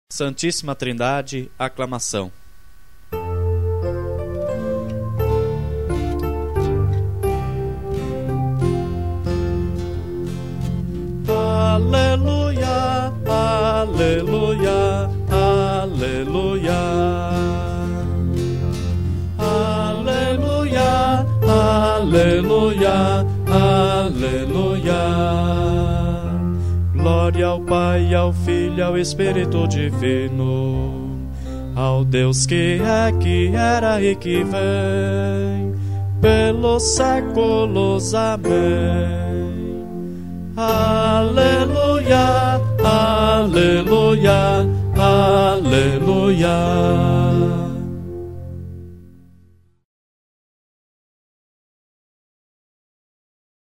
Santíssima Trindade, aclamação. Aleluia, aleluia, aleluia. Aleluia, aleluia, aleluia. Glória ao Pai, ao Filho e ao Espírito Divino, ao Deus que é, que era e que vem, pelos séculos. Amém. Aleluia, aleluia, aleluia.